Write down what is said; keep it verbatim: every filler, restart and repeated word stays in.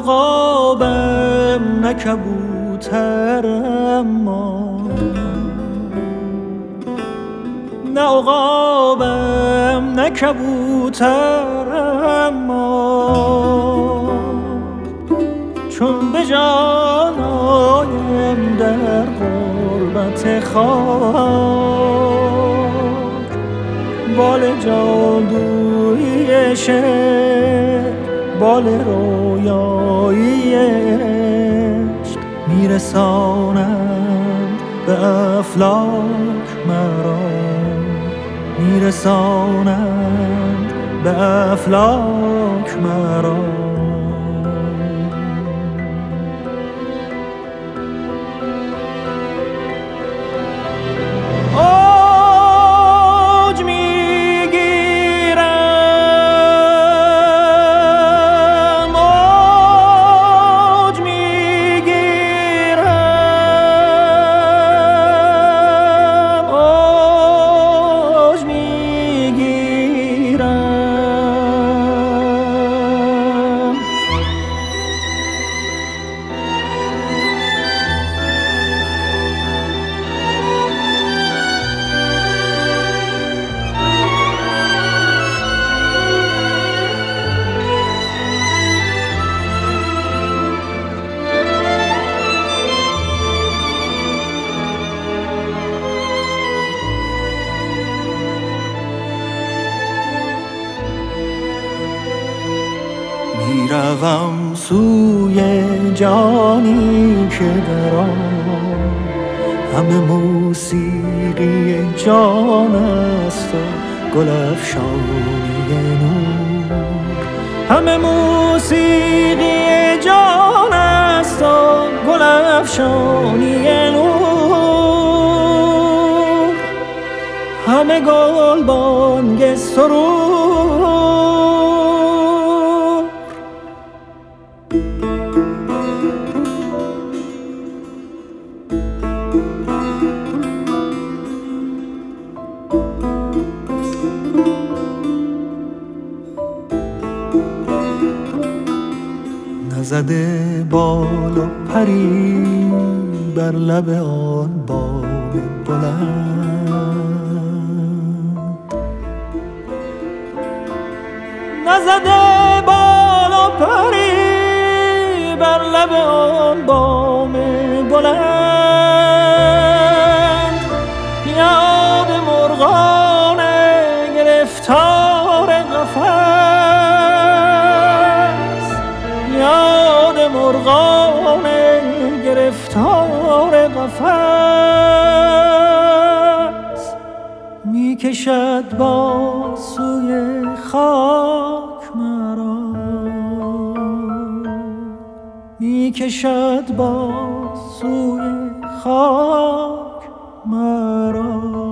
عقابم نه کبوترم ما، نه عقابم نه کبوترم ما، چون به جان آیم در غربت خاک، بال جادویی شعر بال رویایی عشق میرسانند به افلاک مرا، میرسانند به افلاک مرا. میروم سوی جانی که در آن همه موسیقی جان است و گل افشانی نور، همه موسیقی جان است و گل افشانی نور، همه گل بانگ سرور. نزده بال و پری بر لب آن بام بلند، نزده بال و پری بر لب آن بام بلند، یاد مرغان گرفتار قفس، یاد مرغان گرفتار قفس، می کشد با سوی خاک مرا، می کشد با سوی خاک مرا.